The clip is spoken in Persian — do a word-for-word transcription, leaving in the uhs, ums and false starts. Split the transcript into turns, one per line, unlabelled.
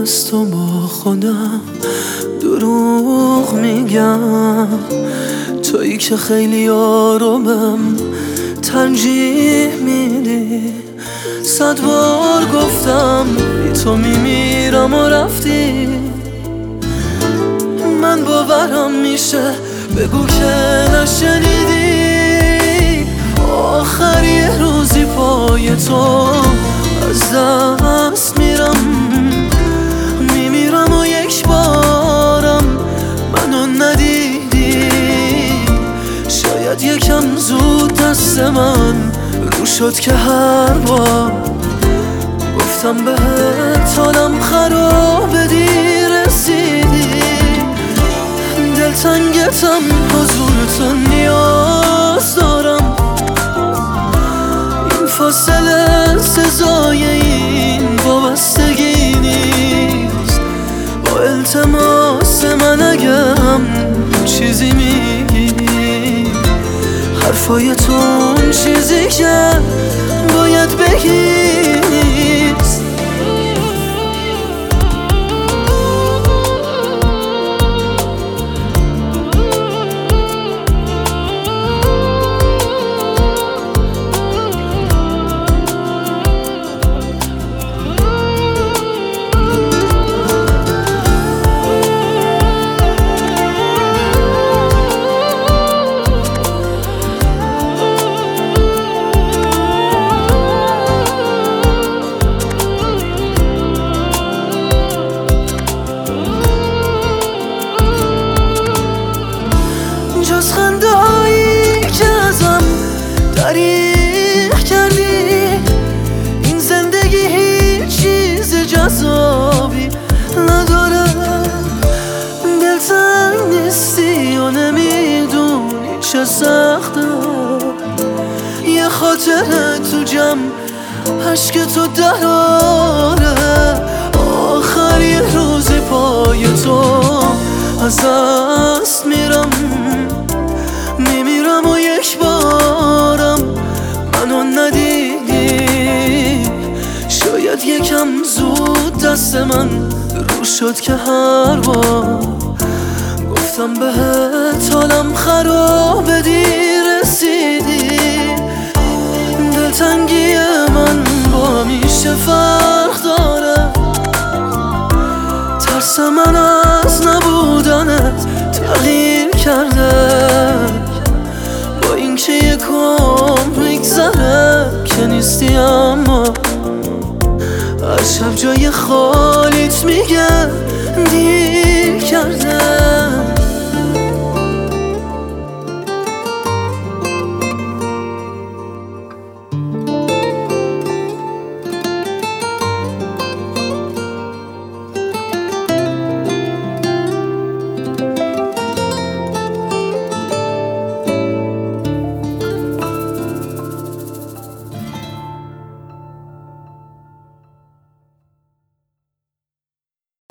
از تو با خودم دروغ میگم، تویی که خیلی آرومم ترجیح میدی. صد بار گفتم بی تو میمیرم و رفتی، من باورم میشه بگو که نشنیدی. آخر یه روزی پای تو از دست میرم، میمیرم و یک بارم منو ندیدی. شاید یکم زود دست من رو شد که هر بار گفتم بهت حالم خرابه دیر رسیدی. دلتنگتم حضور تو نیاز دارم، این فاصله سزای این وابستگی نیست. با التماس من اگم چیزی میگی، حرفای تو اون چیزی که باید بگی نیست. جز خندهایی که ازم دریغ کردی، این زندگی هیچ چیز جذابی نداره. دلتنگ نیستی و نمیدونی چه سخته، یه خاطره تو جمع عشق تو دراره. آخر یه روزی پای تو از دست میرم، میمیرم و یک بارم منو ندیدی. شاید یکم زود دست من رو شد که هر بار گفتم بهت حالم خرابه دیر رسیدی. دلتنگی من با همیشه فرق داره، ترس من از نبودنت تغییر کرده. با اینکه یک عمر میگذره که نیستی، اما هر شب جای خالیت میگه دیر کرده.